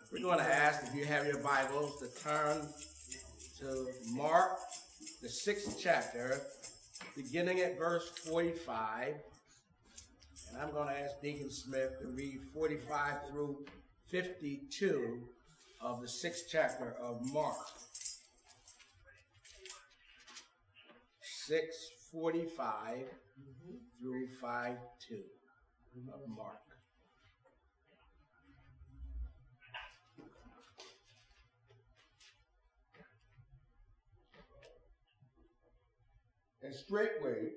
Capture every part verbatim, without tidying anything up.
We're going to ask if you have your Bibles to turn to Mark, the sixth chapter, beginning at verse forty-five. And I'm going to ask Deacon Smith to read forty-five through fifty-two of the sixth chapter of Mark. six forty-five through five two of Mark. And straightway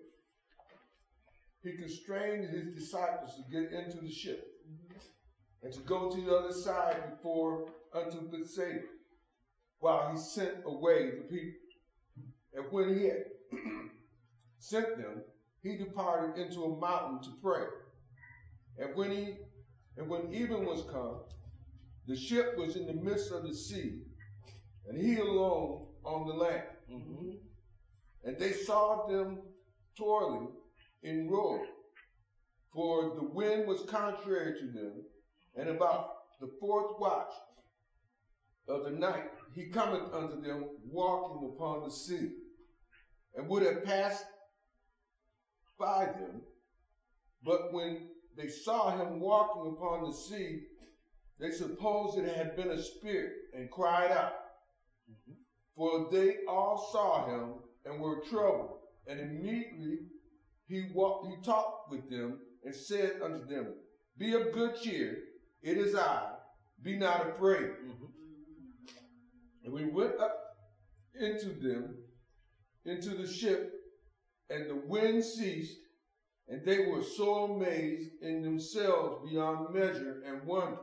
he constrained his disciples to get into the ship and to go to the other side before unto Bethsaida, while he sent away the people. And when he had sent them, he departed into a mountain to pray. And when he and when even was come, the ship was in the midst of the sea, and he alone on the land. Mm-hmm. And they saw them toiling in rowing, for the wind was contrary to them. And about the fourth watch of the night, he cometh unto them walking upon the sea, and would have passed by them. But when they saw him walking upon the sea, they supposed it had been a spirit, and cried out. Mm-hmm. For they all saw him and were troubled. And immediately he walked, he talked with them and said unto them, Be of good cheer, it is I, be not afraid. Mm-hmm. And we went up into them, into the ship, and the wind ceased, and they were so amazed in themselves beyond measure and wondered.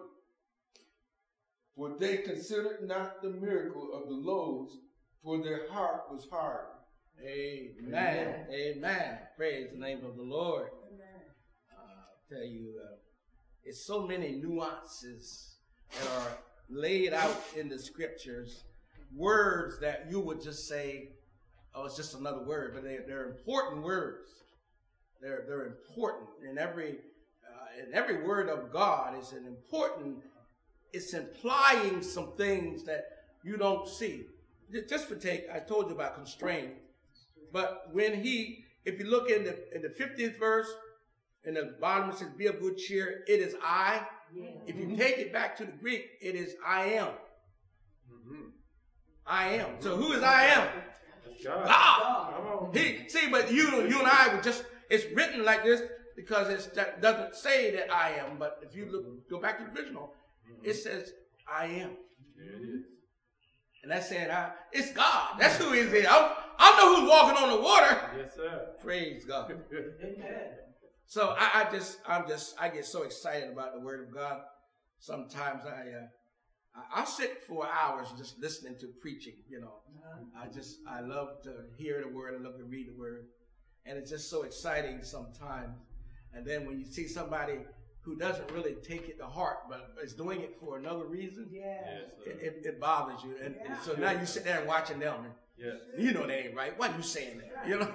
For they considered not the miracle of the loaves, for their heart was hard. Amen. Amen. Amen. Praise the name of the Lord. Uh, I'll tell you, uh, it's so many nuances that are laid out in the scriptures, words that you would just say, oh, it's just another word, but they, they're important words. They're they're important. In every uh, in every word of God is an important. It's implying some things that you don't see. Just for take, I told you about constraint. But when he, if you look in the in the fiftieth verse, in the bottom it says, "Be of good cheer, it is I." Yeah. If you take it back to the Greek, it is I am. Mm-hmm. I am. So who is I am? God. God. He see, but you you and I would just it's written like this because it that doesn't say that I am. But if you look, go back to the original, mm-hmm. It says I am. Yeah, it is. And that's saying, I, it's God. That's who is it. I, I know who's walking on the water. Yes, sir. Praise God. Amen. So I, I just, I'm just, I get so excited about the Word of God. Sometimes I, uh, I, I sit for hours just listening to preaching. You know, I just, I love to hear the Word. I love to read the Word, and it's just so exciting sometimes. And then when you see somebody who doesn't really take it to heart, but is doing it for another reason, yes. it, it, it bothers you. And, yeah. and so now you sit there and watching them, and yes. you know they ain't right. Why are you saying that? You know,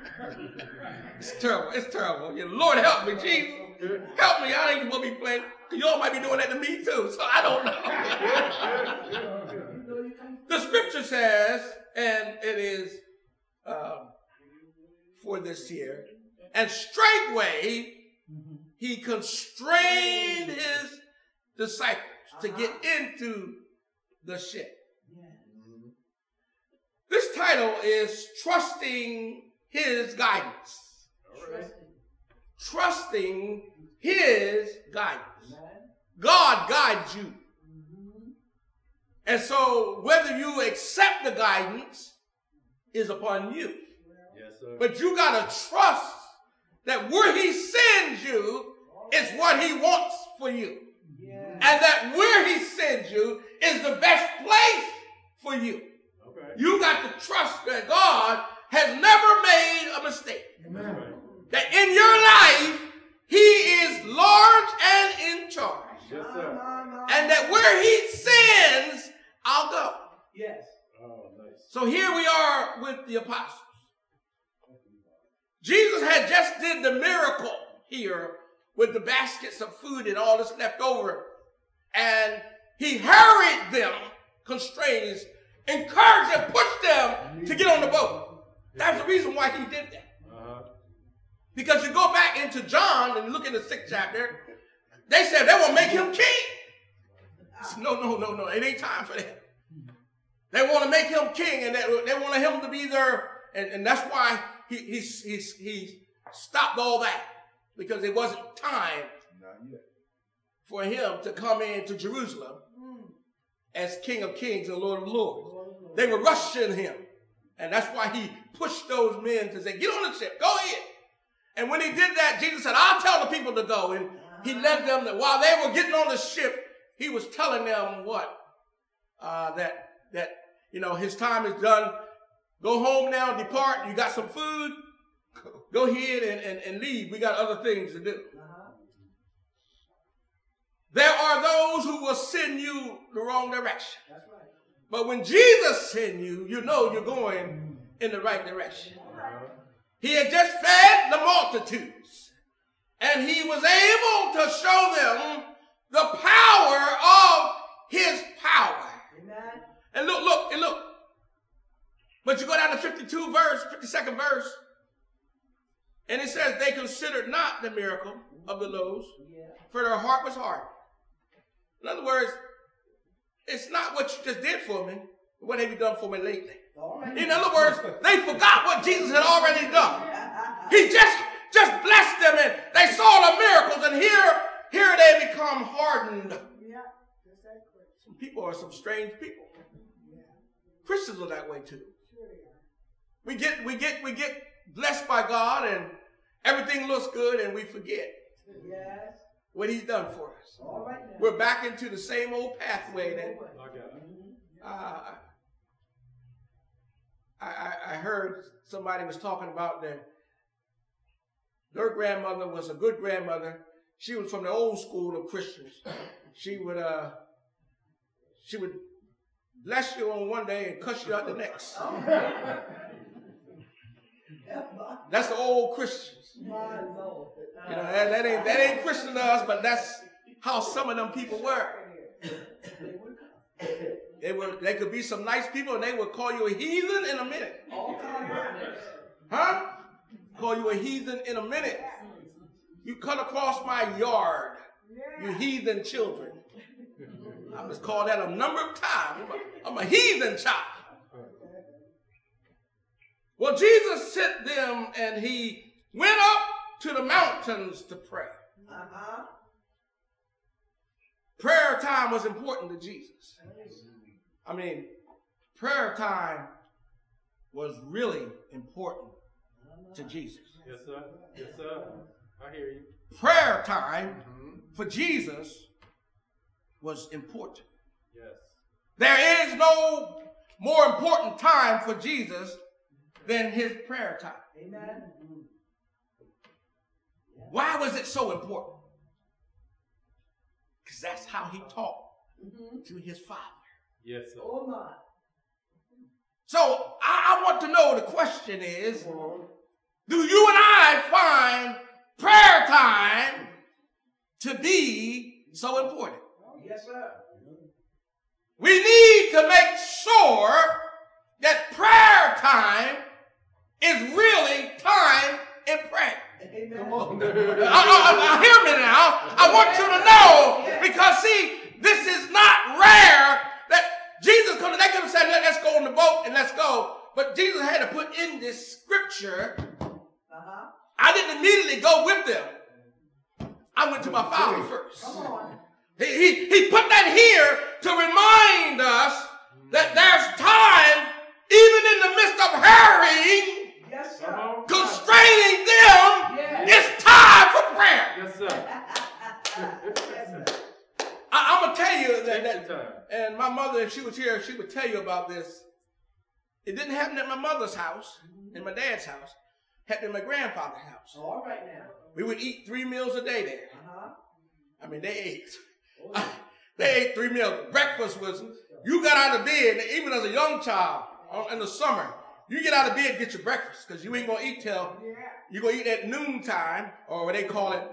it's terrible. It's terrible. You know, Lord help me, Jesus, help me. I ain't gonna be playing. Y'all might be doing that to me too. So I don't know. The scripture says, and it is um, for this year, and straightway. He constrained his disciples to get into the ship. This title is Trusting His Guidance. Right. Trusting His Guidance. God guides you. And so whether you accept the guidance is upon you. Yes, sir. But you got to trust that where he sends you is what he wants for you. Yeah. And that where he sends you is the best place for you. Okay. You got to trust that God has never made a mistake. Amen. That in your life, he is large and in charge. Yes, sir. And that where he sends, I'll go. Yes. Oh, nice. So here we are with the apostles. Jesus had just did the miracle here with the baskets of food and all that's left over. And he hurried them, constrained, encouraged them, pushed them to get on the boat. That's the reason why he did that. Uh-huh. Because you go back into John and look in the sixth chapter, they said they will make him king. Said, no, no, no, no, it ain't time for that. They want to make him king, and they, they want him to be their, and, and that's why he, he, he, he stopped all that, because it wasn't time for him to come into Jerusalem as King of Kings and Lord of Lords. They were rushing him. And that's why he pushed those men to say, get on the ship, go ahead. And when he did that, Jesus said, I'll tell the people to go. And he led them, that while they were getting on the ship, he was telling them what? Uh, that, that, you know, his time is done. Go home now, depart. You got some food. Go ahead and, and, and leave. We got other things to do. There are those who will send you the wrong direction. That's right. But when Jesus sends you, you know you're going in the right direction. He had just fed the multitudes, and he was able to show them the power of his power. Amen. And look, look, and look. But you go down to fifty-two verse, fifty-second verse, and it says they considered not the miracle of the loaves, for their heart was hard. In other words, it's not what you just did for me, but what have you done for me lately? Right. In other words, they forgot what Jesus had already done. He just, just blessed them, and they saw the miracles, and here, here they become hardened. Yeah. Some people are some strange people. Yeah. Christians are that way too. Sure they are. We get, we get, we get blessed by God, and everything looks good, and we forget. Yes. What he's done for us. All right now. We're back into the same old pathway that uh, I, I, I heard somebody was talking about that their grandmother was a good grandmother. She was from the old school of Christians. She would uh, she would bless you on one day and cuss you out the next. That's the old Christians. You know, that, that ain't that ain't Christian to us, but that's how some of them people were. They were they could be some nice people, and they would call you a heathen in a minute. Huh? Call you a heathen in a minute. You cut across my yard, you heathen children. I was called that a number of times. I'm a, I'm a heathen child. Well, Jesus sent them, and he went up to the mountains to pray. Uh-huh. Prayer time was important to Jesus. I mean, prayer time was really important to Jesus. Yes, sir. Yes, sir. I hear you. Prayer time mm-hmm. for Jesus was important. Yes. There is no more important time for Jesus than his prayer time. Amen. Why was it so important? Because that's how he talked mm-hmm. to his Father. Yes, sir. Oh my. So I, I want to know, the question is, do you and I find prayer time to be so important? Yes, sir. We need to make sure that prayer time is really time in prayer. Amen. Come on. I, I, I, hear me now. I want you to know, because see, this is not rare that Jesus could have, they could have said, let's go on the boat and let's go. But Jesus had to put in this scripture. Uh-huh. I didn't immediately go with them. I went to my Father first. Come on. He, he, he put that here to remind us that there's time, even in the midst of hurrying, yes, sir. constraining them, yes. It's time for prayer. Yes, sir. Yes, sir. I, I'm going to tell you that, that, and my mother, if she was here, she would tell you about this. It didn't happen at my mother's house, in my dad's house. It happened at my grandfather's house. All right now. We would eat three meals a day there. Uh-huh. I mean, they ate. They ate three meals. Breakfast was, you got out of bed, even as a young child, in the summer, you get out of bed and get your breakfast, because you ain't going to eat till, you're going to eat at noontime, or what they call it,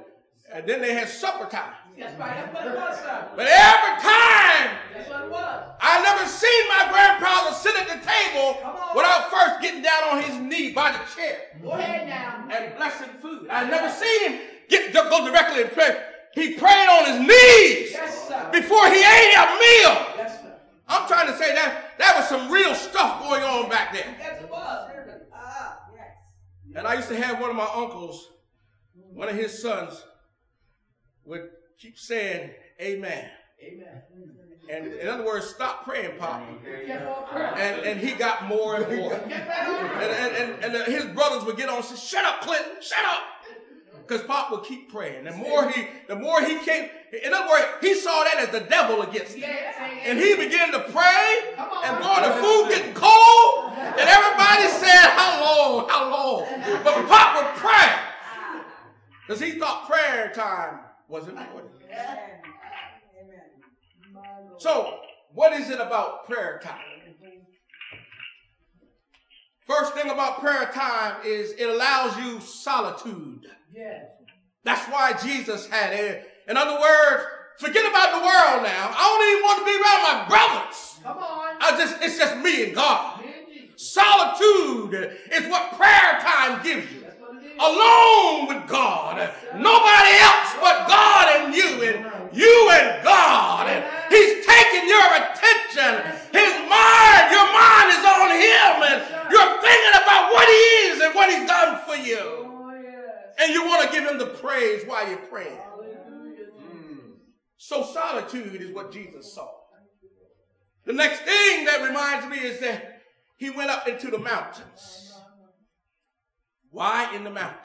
And then they had supper time. That's right. That's what it was, sir. But every time, That's what it was. I never seen my grandfather sit at the table Come on. without first getting down on his knee by the chair Go ahead now. and blessing food. I never seen him get go directly and pray. He prayed on his knees Yes, sir. before he ate a meal. Yes, sir. I'm trying to say that that was some real stuff going on back there. Yes, it was. Ah, yes. And I used to have one of my uncles, one of his sons, would keep saying, amen. Amen. And in other words, stop praying, Pop. Kept on praying. And, and he got more and more. Kept right on And, praying. and, and, and his brothers would get on and say, shut up, Clinton, shut up. Because Pop would keep praying. The more he, the more he came, in other words, he saw that as the devil against him. Yeah. And he began to pray, Come on. and boy, the food getting cold, and everybody said, how long, how long? But Pop would pray. Because he thought prayer time was important. So, what is it about prayer time? First thing about prayer time is it allows you solitude. Yes. That's why Jesus had it. In other words, forget about the world now. I don't even want to be around my brothers. Come on. I just, it's just me and God. Me and Jesus. Solitude is what prayer time gives you. That's what it is. Alone with God. Nobody else but God and you, and you and God. And He's taking your attention. His mind, your mind is on Him, and you're thinking about what He is and what He's done for you. Oh, yes. And you want to give Him the praise while you're praying. Hallelujah. So solitude is what Jesus saw. The next thing that reminds me is that He went up into the mountains. Why in the mountains?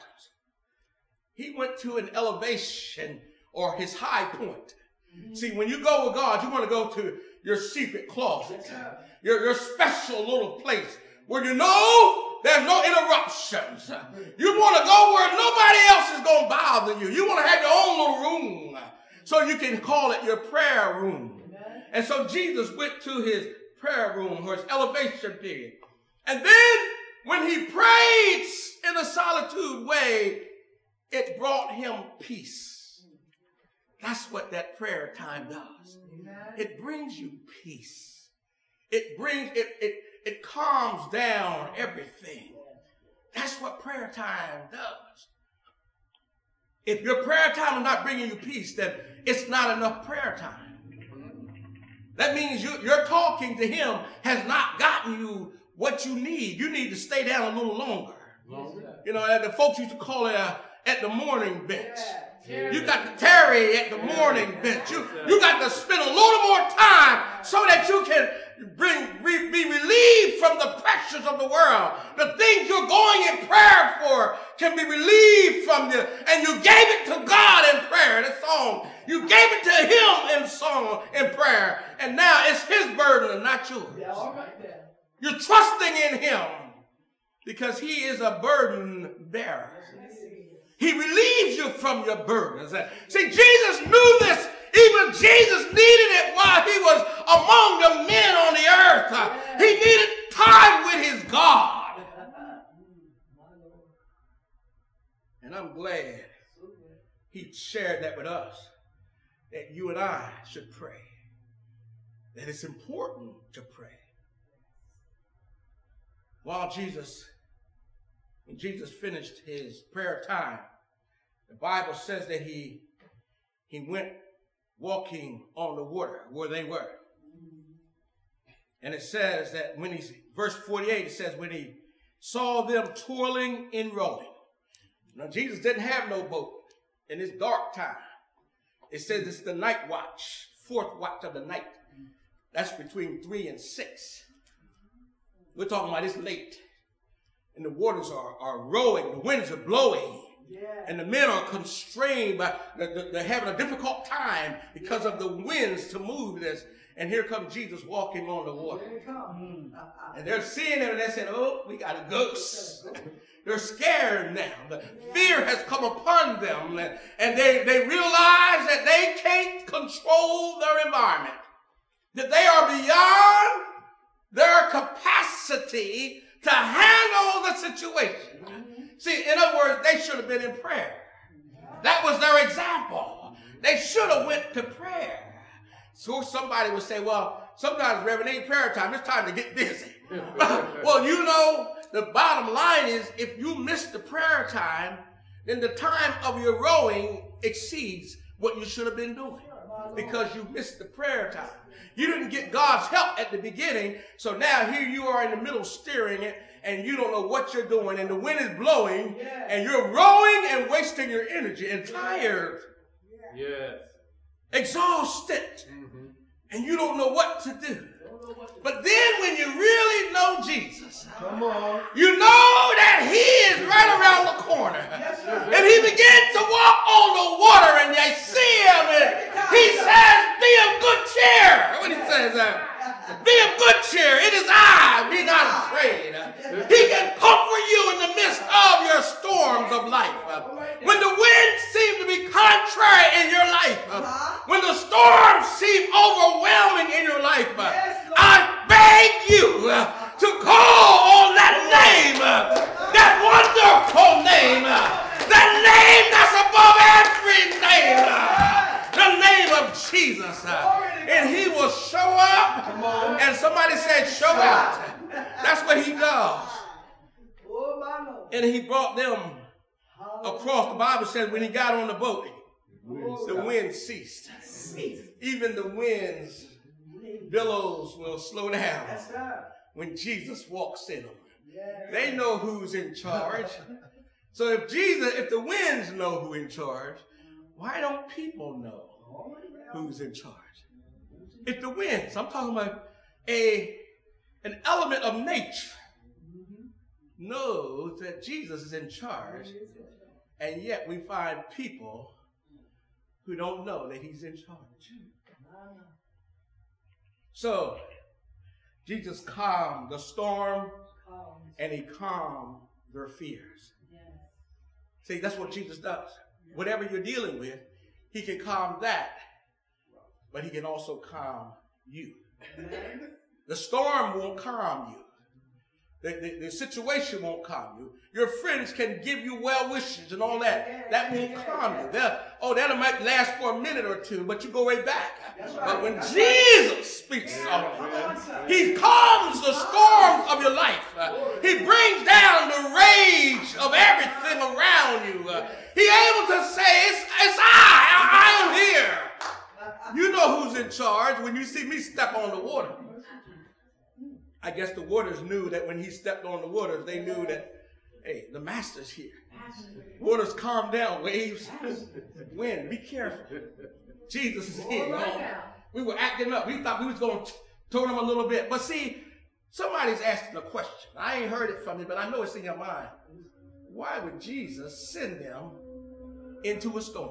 He went to an elevation or his high point. See, when you go with God, you want to go to your secret closet, your, your special little place where you know there's no interruptions. You want to go where nobody else is going to bother you. You want to have your own little room so you can call it your prayer room. And so Jesus went to his prayer room or his elevation period. And then when he prayed in a solitude way, it brought him peace. That's what that prayer time does. It brings you peace. It brings, it, it, it calms down everything. That's what prayer time does. If your prayer time is not bringing you peace, then it's not enough prayer time. That means you, your talking to him has not gotten you what you need. You need to stay down a little longer. You know, the folks used to call it a, at the morning bench. You got to tarry at the morning bench. You, you got to spend a little more time so that you can bring, re, be relieved from the pressures of the world. The things you're going in prayer for can be relieved from you. And you gave it to God in prayer, in a song. You gave it to him in song, in prayer. And now it's his burden and not yours. Yeah, all right there. You're trusting in him because he is a burden bearer. He relieves you from your burdens. See, Jesus knew this. Even Jesus needed it while he was among the men on the earth. He needed time with his God. And I'm glad he shared that with us, that you and I should pray, that it's important to pray. While Jesus When Jesus finished his prayer time, the Bible says that he, he went walking on the water where they were. And it says that when he, verse forty-eight, it says when he saw them toiling and rowing. Now, Jesus didn't have no boat in this dark time. It says it's the night watch, fourth watch of the night. That's between three and six. We're talking about it's late. And the waters are, are rowing, the winds are blowing, yeah. And the men are constrained by, they're, they're having a difficult time because of the winds to move this. And here comes Jesus walking on the water. And they're seeing him and they said, oh, we got a ghost. They're scared now. The fear has come upon them. And they, they realize that they can't control their environment. That they are beyond their capacity to handle the situation. Mm-hmm. See, in other words, they should have been in prayer. That was their example. They should have went to prayer. So somebody would say, well, sometimes, Reverend, ain't prayer time. It's time to get busy. Well, you know, the bottom line is if you miss the prayer time, then the time of your rowing exceeds what you should have been doing because you missed the prayer time. You didn't get God's help at the beginning, so now here you are in the middle steering it, and you don't know what you're doing, and the wind is blowing, and you're rowing and wasting your energy and tired. Yes. Exhausted. Mm-hmm. And you don't know what to do. But then when you really know Jesus, Come on. you know that he is right around the corner. And he begins to walk on the water and they see him and he says, be of good cheer. What he says that? Be of good cheer. It is I. Be not afraid. He can comfort you in the midst of your storms of life. When the winds seem to be contrary in your life, when the storms seem overwhelming in your life, I beg you to call on that name, that wonderful name, that name that's above every name, the name of Jesus. And he will show up. And somebody said, show out. That's what he does. And he brought them across. The Bible says when he got on the boat, the wind ceased. Even the wind's billows will slow down when Jesus walks in them. They know who's in charge. So if Jesus, if the winds know who's in charge, why don't people know who's in charge? If the winds, I'm talking about a an element of nature, knows that Jesus is in charge, and yet we find people who don't know that he's in charge. So Jesus calmed the storm and he calmed their fears. See, that's what Jesus does. Whatever you're dealing with, he can calm that, but he can also calm you. The storm won't calm you. The, the, the situation won't calm you. Your friends can give you well wishes and all that. That won't calm you. They'll, oh, that might last for a minute or two, but you go right back. But when Jesus speaks on you, he calms the storms of your life. He brings down the rage of everything around you. He's able to say, it's, it's I, I, I am here. You know who's in charge when you see me step on the water. I guess the waters knew that when he stepped on the waters, they knew that, hey, the master's here. Waters calm down, waves, wind, be careful. Jesus is here. You know? We were acting up. We thought we was going to turn them a little bit. But see, somebody's asking a question. I ain't heard it from you, but I know it's in your mind. Why would Jesus send them into a storm?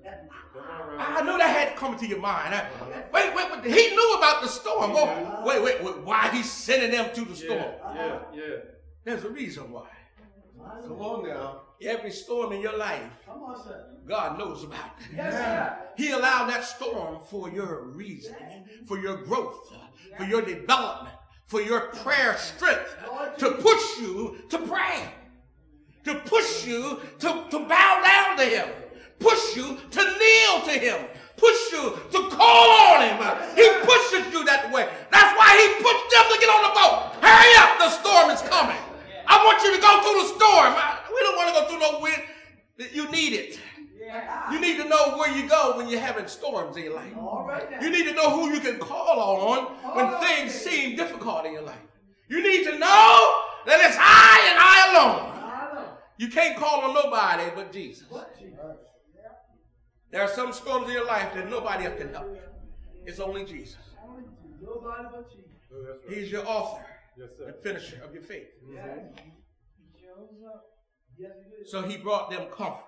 I know that had to come to your mind. I, wait, wait, wait, he knew about the storm. Oh, wait, wait, wait, why he's sending them to the storm? Yeah, yeah. There's a reason why. Come on now. Every storm in your life, God knows about it. Yes, he allowed that storm for your reason, for your growth, for your development, for your prayer strength, to push you to pray, to push you to, to bow down to him. Push you to kneel to him. Push you to call on him. He pushes you that way. That's why he pushed them to get on the boat. Hurry up, the storm is coming. I want you to go through the storm. We don't want to go through no wind. You need it. You need to know where you go when you're having storms in your life. You need to know who you can call on when things seem difficult in your life. You need to know that it's I and I alone. You can't call on nobody but Jesus. There are some storms in your life that nobody else can help you. It's only Jesus. Nobody but Jesus. He's your author Yes, sir. and finisher of your faith. Yeah. He shows up. Yes, he is. So he brought them comfort.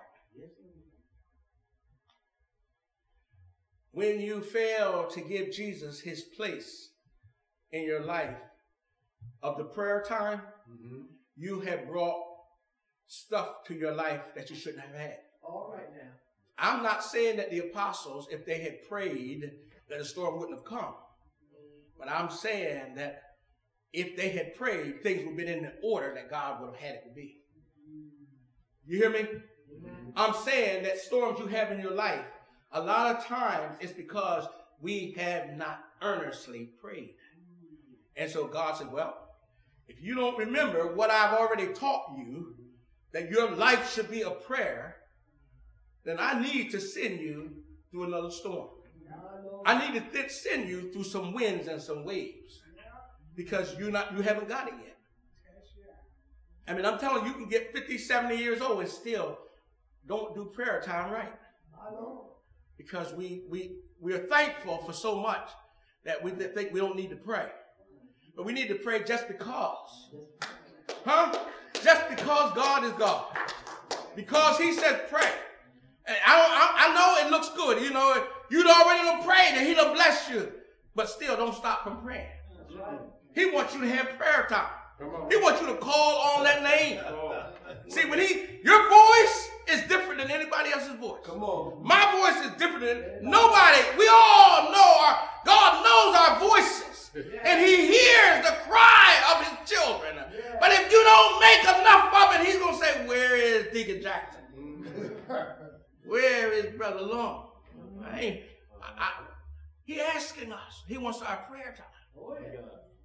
When you fail to give Jesus his place in your life of the prayer time, Mm-hmm. you have brought stuff to your life that you shouldn't have had. All right now. I'm not saying that the apostles, if they had prayed, that the storm wouldn't have come. But I'm saying that if they had prayed, things would have been in the order that God would have had it to be. You hear me? I'm saying that storms you have in your life, a lot of times it's because we have not earnestly prayed. And so God said, well, if you don't remember what I've already taught you, that your life should be a prayer, then I need to send you through another storm. I need to send you through some winds and some waves because you're not, you haven't got it yet. I mean, I'm telling you, you can get fifty, seventy years old and still don't do prayer time right. Because we, we, we are thankful for so much that we think we don't need to pray. But we need to pray just because. Huh? Just because God is God. Because he says pray. And I, I, I know it looks good. You know, you'd already done prayed and he'll bless you. But still don't stop from praying. He wants you to have prayer time. He wants you to call on that name. See, when he, your voice is different than anybody else's voice. Come on. My voice is different than nobody. We all know our, God knows our voices. And he hears the cry of his children. But if you don't make enough of it, he's going to say, where is Deacon Jackson? Where is Brother Long? I, I, he asking us. He wants our prayer time. Oh, yeah.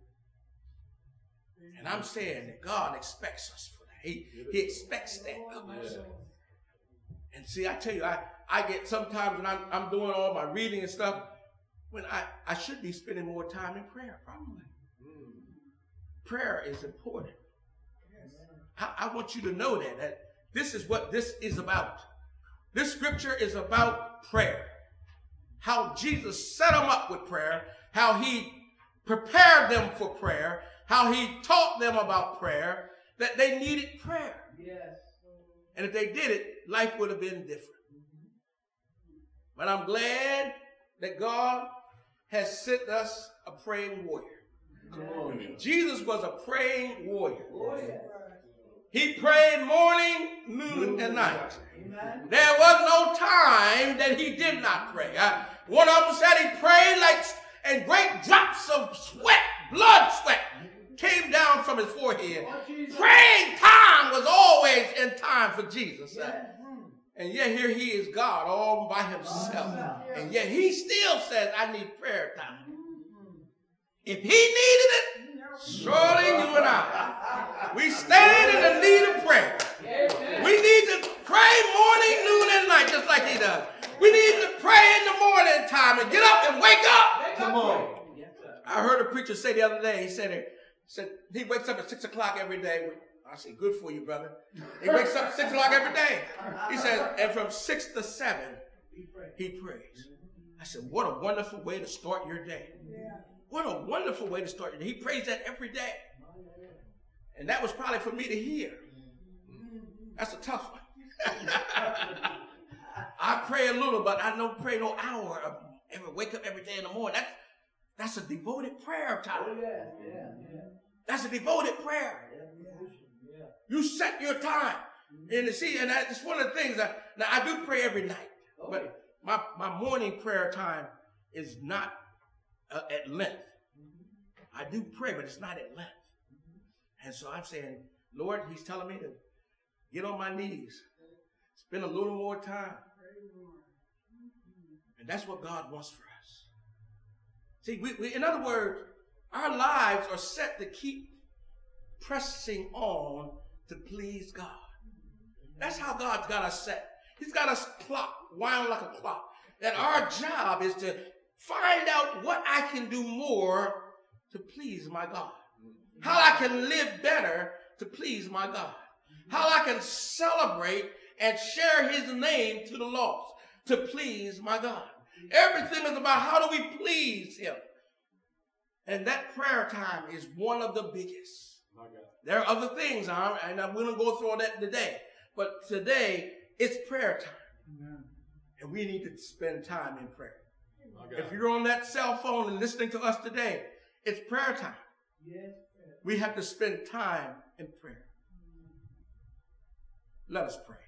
And I'm saying that God expects us for that. He, he expects that of us. And see, I tell you, I, I get sometimes when I'm, I'm doing all my reading and stuff, when I, I should be spending more time in prayer, probably. Mm. Prayer is important. Yes. I, I want you to know that, that this is what this is about. This scripture is about prayer. How Jesus set them up with prayer, how he prepared them for prayer, how he taught them about prayer, that they needed prayer. Yes. And if they did it, life would have been different. But I'm glad that God has sent us a praying warrior. Jesus was a praying warrior. He prayed morning, noon, and night. There was no time that he did not pray. I, one of them said he prayed like, and great drops of sweat, blood sweat, came down from his forehead. Praying time was always in time for Jesus. Uh, and yet here he is God all by himself. And yet he still says, I need prayer time. If he needed it, surely you and I, we stand in the need of prayer. We need to pray morning, noon, and night, just like he does. We need to pray in the morning time and get up and wake up. Come on. I heard a preacher say the other day, he said, it, said he wakes up at six o'clock every day. I say, good for you, brother. He wakes up at six o'clock every day. He says, and from six to seven, he prays. I said, what a wonderful way to start your day. What a wonderful way to start your day. He prays that every day. And that was probably for me to hear. That's a tough one. I pray a little, but I don't pray no hour. I ever wake up every day in the morning. That's, that's a devoted prayer time. Oh, yeah, yeah, yeah. That's a devoted prayer. Yeah, yeah. You set your time. And you see, and that's one of the things. I, now, I do pray every night. Oh, but my, my morning prayer time is not uh, at length. I do pray, but it's not at length. And so I'm saying, Lord, he's telling me to get on my knees, spend a little more time. And that's what God wants for us. See, we, we, in other words, our lives are set to keep pressing on to please God. That's how God's got us set. He's got us clock, wound like a clock. That our job is to find out what I can do more to please my God. How I can live better to please my God. How I can celebrate and share his name to the lost to please my God. Everything is about how do we please him. And that prayer time is one of the biggest. There are other things, and I'm going to go through all that today. But today, it's prayer time. Amen. And we need to spend time in prayer. If you're on that cell phone and listening to us today, it's prayer time. Yes. We have to spend time in prayer. Let us pray.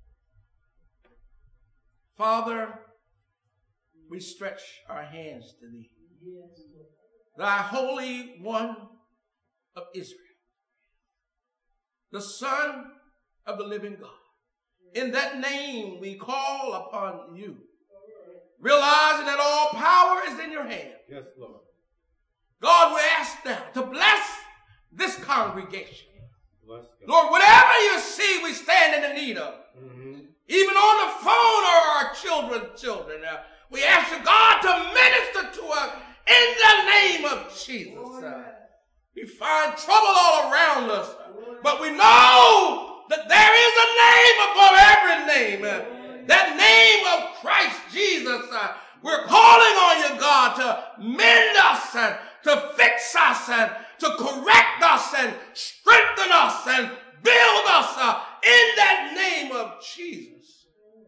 Father, we stretch our hands to thee. Yes. Thy Holy One of Israel, the Son of the living God. In that name we call upon you, realizing that all power is in your hand. Yes, Lord. God, we ask now to bless this congregation. Bless God. Lord, whatever you see we stand in the need of, Mm-hmm. even on the phone or our children's children, uh, we ask you, God, to minister to us in the name of Jesus. Uh, we find trouble all around us, but we know that there is a name above every name. Uh, that name of Christ Jesus. Uh, we're calling on you, God, to mend us and to fix us and to correct us and strengthen us and build us uh, in that name of Jesus.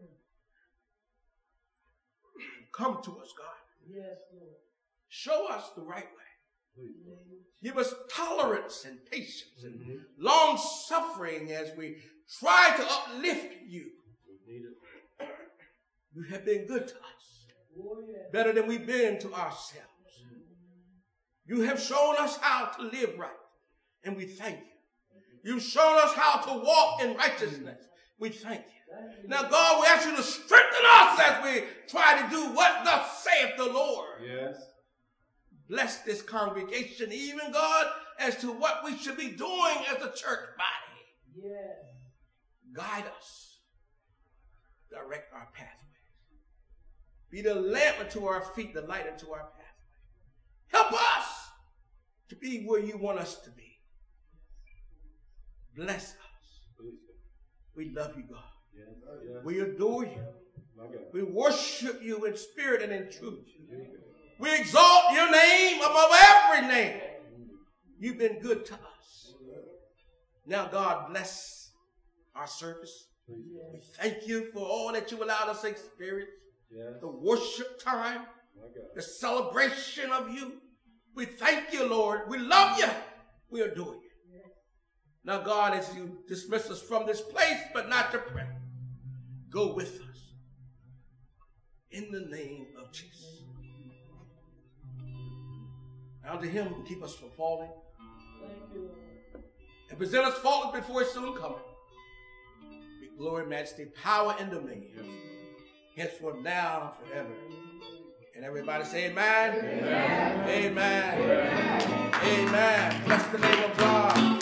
Come to us, God. Yes, Lord. Show us the right way. Please. Give us tolerance and patience and Mm-hmm. long suffering as we try to uplift you. We need it. You have been good to us, Oh, yes. better than we've been to ourselves. You have shown us how to live right, and we thank you. You've shown us how to walk in righteousness. We thank you. Now, God, we ask you to strengthen us as we try to do what thus saith the Lord. Yes. Bless this congregation, even, God, as to what we should be doing as a church body. Yes. Guide us. Direct our pathways. Be the lamp unto our feet, the light unto our pathway. Help us to be where you want us to be. Bless us. Please. We love you, God. Yes. Yes. We adore you. My God. We worship you in spirit and in truth. Jesus. We exalt your name above every name. You've been good to us. Now, God, bless our service. Please. We thank you for all that you allowed us to experience. Yes. The worship time, My God. the celebration of you. We thank you, Lord. We love you. We adore you. Now, God, as you dismiss us from this place, but not your presence, go with us. In the name of Jesus. Now to him who keep us from falling Thank you, Lord. and present us faultless before his soon coming. Be glory, majesty, power, and dominion. Henceforth, now, and forever. And everybody say amen. Amen. Amen. Amen. Amen. Bless the name of God.